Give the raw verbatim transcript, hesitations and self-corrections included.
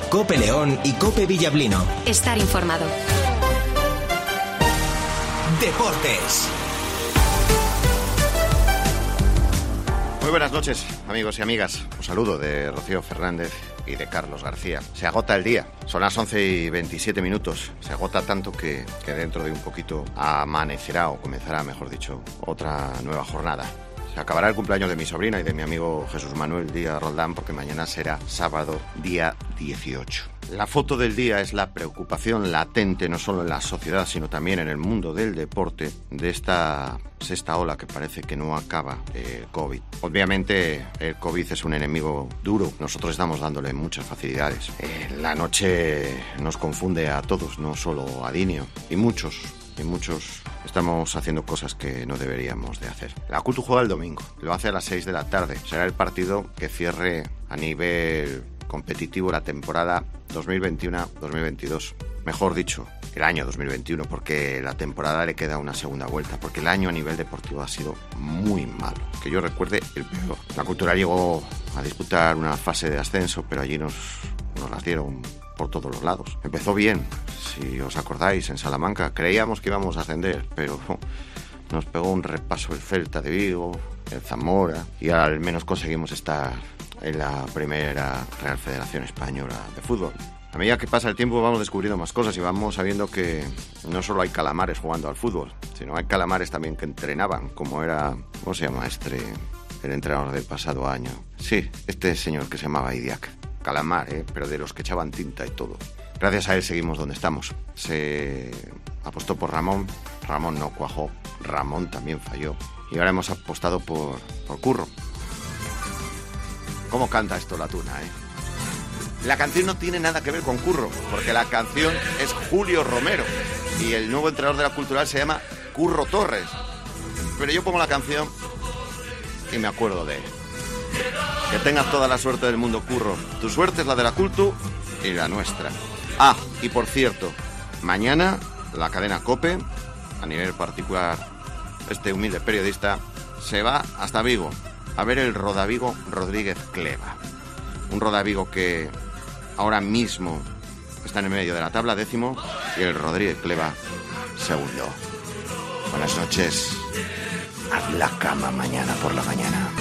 COPE León y COPE Villablino. Estar informado. Deportes. Muy buenas noches, amigos y amigas. Un saludo de Rocío Fernández y de Carlos García. Se agota el día. Son las once y veintisiete minutos. Se agota tanto que, que dentro de un poquito amanecerá, o comenzará, mejor dicho, otra nueva jornada. Se acabará el cumpleaños de mi sobrina y de mi amigo Jesús Manuel Díaz Roldán, porque mañana será sábado, día dieciocho. La foto del día es la preocupación latente, no solo en la sociedad, sino también en el mundo del deporte, de esta sexta ola que parece que no acaba, el COVID. Obviamente, el COVID es un enemigo duro. Nosotros estamos dándole muchas facilidades. Eh, la noche nos confunde a todos, no solo a Dinio, y muchos... y muchos estamos haciendo cosas que no deberíamos de hacer. La Cultu juega el domingo, lo hace a las seis de la tarde. Será el partido que cierre a nivel competitivo la temporada dos mil veintiuno dos mil veintidós. Mejor dicho, el año dos mil veintiuno, porque la temporada le queda una segunda vuelta, porque el año a nivel deportivo ha sido muy malo, que yo recuerde el peor. La Cultural llegó a disputar una fase de ascenso, pero allí nos, nos las dieron por todos los lados. Empezó bien, si os acordáis, en Salamanca. Creíamos que íbamos a ascender, pero nos pegó un repaso el Celta de Vigo, el Zamora, y al menos conseguimos estar en la primera Real Federación Española de Fútbol. A medida que pasa el tiempo vamos descubriendo más cosas y vamos sabiendo que no solo hay calamares jugando al fútbol, sino hay calamares también que entrenaban, como era, ¿cómo se llama este, el entrenador del pasado año? Sí, este señor que se llamaba Idiac. Calamar, ¿eh? Pero de los que echaban tinta y todo. Gracias a él seguimos donde estamos. Se apostó por Ramón, Ramón no cuajó, Ramón también falló. Y ahora hemos apostado por, por Curro. ¿Cómo canta esto la tuna, eh? La canción no tiene nada que ver con Curro, porque la canción es Julio Romero y el nuevo entrenador de la Cultural se llama Curro Torres. Pero yo pongo la canción y me acuerdo de él. Que tengas toda la suerte del mundo, Curro. Tu suerte es la de la Cultu y la nuestra. Ah, y por cierto, mañana la cadena COPE, a nivel particular, este humilde periodista, se va hasta Vigo a ver el Rodavigo Rodríguez Cleva. Un Rodavigo que ahora mismo está en el medio de la tabla, décimo, y el Rodríguez Cleva, segundo. Buenas noches. Haz la cama mañana por la mañana.